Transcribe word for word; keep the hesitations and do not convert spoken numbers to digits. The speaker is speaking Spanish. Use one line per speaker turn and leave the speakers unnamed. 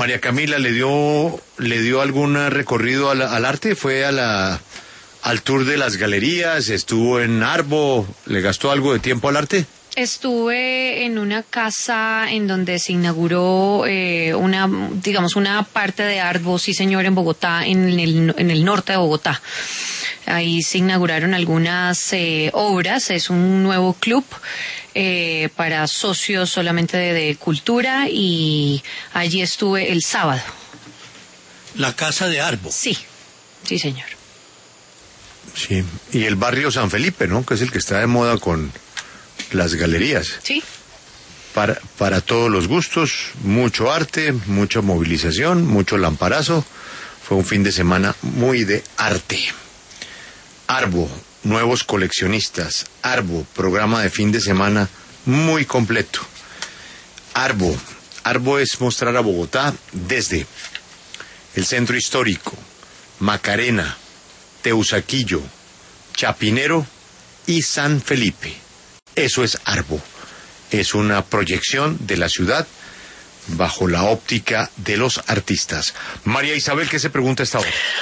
María Camila, ¿le dio le dio algún recorrido al, al arte? ¿Fue a la al tour de las galerías? ¿Estuvo en Arbo? ¿Le gastó algo de tiempo al arte?
Estuve en una casa en donde se inauguró eh, una, digamos, una parte de Arbo, sí señor, en Bogotá, en el, en el norte de Bogotá. Ahí se inauguraron algunas eh, obras, es un nuevo club eh, para socios solamente de, de cultura, y allí estuve el sábado.
La Casa de Arbo.
Sí, sí señor.
Sí, y el barrio San Felipe, ¿no? Que es el que está de moda con las galerías.
Sí.
Para, para todos los gustos, mucho arte, mucha movilización, mucho lamparazo. Fue un fin de semana muy de arte. Arbo, nuevos coleccionistas. Arbo, programa de fin de semana muy completo. Arbo, Arbo es mostrar a Bogotá desde el centro histórico, Macarena, Teusaquillo, Chapinero y San Felipe. Eso es Arbo. Es una proyección de la ciudad bajo la óptica de los artistas. María Isabel, ¿qué se pregunta a esta hora?